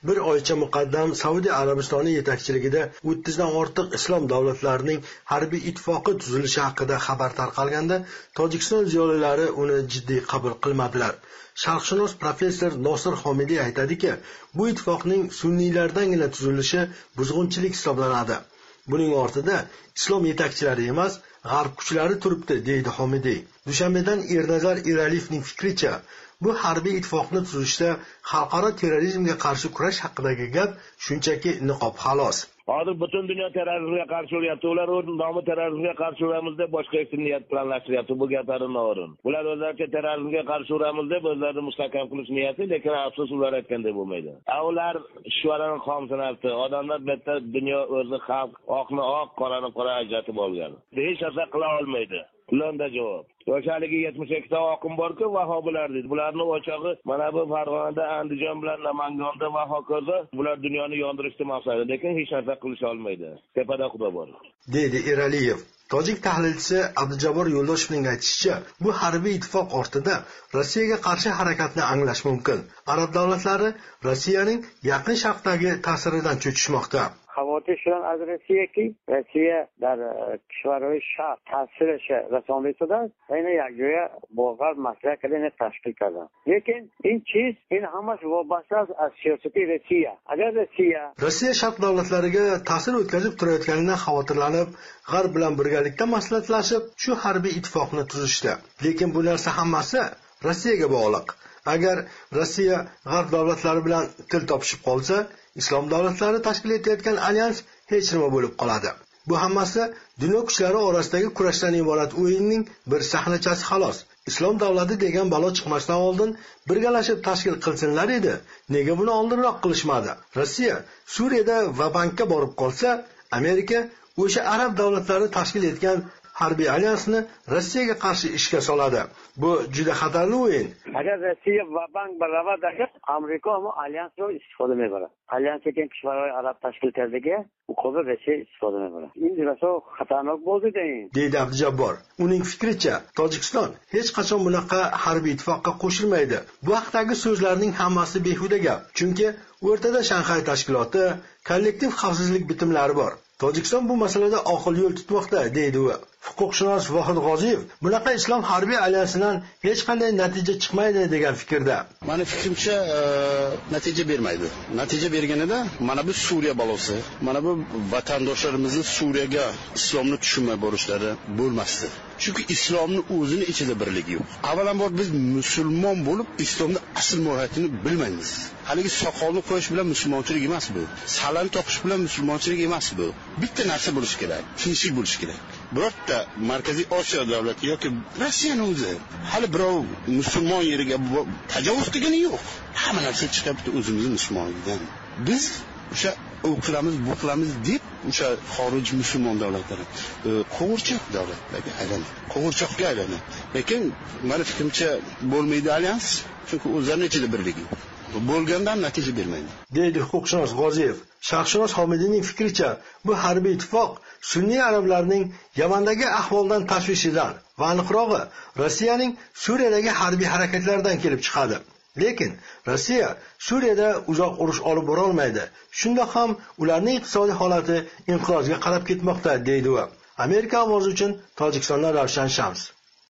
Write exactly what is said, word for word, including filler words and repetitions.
Bir oycha muqaddam Saudiya Arabistoni yetakchiligida o'ttizdan ortiq islom davlatlarining harbiy ittifoqi tuzilishi haqida xabar tarqalganda, Tojikiston ziyolilari uni jiddiy qabul qilmadilar. Sharqshunos professor Nosir Homidiy aytadiki, bu ittifoqning sunniylardangina tuzilishi buzg'unchilik hisoblanadi. Buning ortida islom yetakchilari emas, g'arb kuchlari turibdi, deydi Homidiy. Dushanbedan Ernazar Eraliyevning fikricha, bu harbiy ittifoqni tuzishda xalqaro terrorizmga qarshi kurash haqidagi gap shunchaki niqob xolos. Hozir butun dunyo terrorizmga qarshi o'lyapti. Ular o'z nomi terrorizmga qarshi uramiz deb boshqa niyat planlashtiryapti. Bu gaplarim noo'rin. Ular o'zlaricha terrorizmga qarshi uramiz deb o'zlarini mustahkam qilish niyati, lekin afsus ular aytgandek bo'lmaydi. Ular ishvaraning xom sanabdi. Odamlar bitta dunyo o'zi xalq oqni oq, qorani qora ajratib olgan. Hech narsa qila olmaydi. Ularda javob. Yo'shaligi yetmish ikkita oqim bor-ku, vahobilar deydi. Bularning o'chog'i mana bu Farg'onada, Andijon bilan Namangonda va hokazo. Bular dunyoni yondirishni maqsadi, lekin hech narsa qilish olmaydi. Tepada Xudo bor, deydi Eraliyev. Tojik tahlilchisi Abdujabor Yo'ldoshevning aytishicha, bu harbiy ittifoq ortida Rossiyaga qarshi harakatni anglash mumkin. Arab davlatlari Rossiyaning Yaqin Sharqdagi ta'siridan cho'chishmoqda. خواطر شدن از روسیه که روسیه در کشورهای شرق تاثیرش رسانده شده است و این یک جویه باور مطرح کردن تشکیل کردن. لیکن این چیز این همش وابسته است از سیاست روسیه. اگر روسیه Rossiya sharq davlatlariga ta'sir o'tkazib turayotganidan xavotirlanib, g'arb bilan birgalikda maslahatlashib, shu harbiy ittifoqni tuzishdi. Lekin bu narsa hammasi Rossiyaga bog'liq. Agar Rossiya g'arb davlatlari bilan til topishib qolsa, islom davlatlari tashkil etayotgan alyans hech nima bo'lib qoladi. Bu hammasi dunyo kuchlari orasidagi kurashdan iborat o'yinning bir sahnachasi xolos. Islom davlati degan balo chiqmasdan oldin birgalashib tashkil qilsinlar edi. Nega buni oldinroq qilishmadi? Rossiya Suriyada vabankka borib qolsa, Amerika o'sha arab davlatlari tashkil etgan harbiy alyansni Rossiyaga qarshi ishga soladi. Bu juda xatarli o'yin. Agar Rossiya vabank baravad agar Amerika ham alyansdan istifoda me'baradi. Alyans ekan kishvarlar arab tashkil etadiga u qo'lda Rossiya istifoda me'baradi. Endi raso xatarlik bo'ldi deyin, deydi Abdujabbor. Uning fikricha, Tojikiston hech qachon bunaqa harbiy ittifoqqa qo'shilmaydi. Bu haqdagi so'zlarning hammasi behuda gap. Chunki o'rtada Shanxay tashkiloti, kollektiv xavfsizlik bitimlari bor. Tojikiston bu masalada oqil yo'l tutmoqda, deydi u. Huquqshunos Vohid G'oziyev bunaqa islom harbiy alyansidan hech qanday natija chiqmaydi degan fikrda. Meni fikrimcha, natija bermaydi. Natija berganida mana bu Suriya balosi, mana bu vatandoshlarimizni Suriyaga islomni tushunmay borishlari bo'lmasdi. Chunki islomning o'zini ichida birligi yo'q. Avvalambor biz musulmon bo'lib, islomning asl mohiyatini bilmaymiz. Haligi soqolni qo'yish bilan musulmonchilik emas bu. Salam toqish bilan musulmonchilik emas bu. Bitta narsa bo'lish kerak, tinchlik bo'lish kerak. Birorta Markaziy Osiyo davlati yoki Rossiyaning o'zi hali birov musulmon yeriga tajovuz qilgani yo'q. Hamma narsa chiqibdi o'zimizning musulmonlikdan. Biz o'sha o'qilamiz, buqilamiz deb o'sha xorij musulmon davlatlari qo'g'irchoq davlatlarga aylanadi. Qo'g'irchoqga aylanadi. Lekin meni fikrimcha bo'lmaydi alyans, chunki o'zlarining ichida birligi yo'q. Bo'lgandan natija bermaydi, deydi huquqshunos G'oziyev. Sharqshunos Homidiyning fikricha, bu harbiy ittifoq sunniy arablarning Yamandagi ahvoldan tashvishidan va aniqrog'i Rossiyaning Suriyadagi harbiy harakatlaridan kelib chiqadi. Lekin Rossiya Suriyada uzoq urush olib bora olmaydi. Shunda ham ularning iqtisodiy holati inqirozga qarab ketmoqda, deydi u. Amerika ovozi uchun Tojikistondan Ravshan Shams.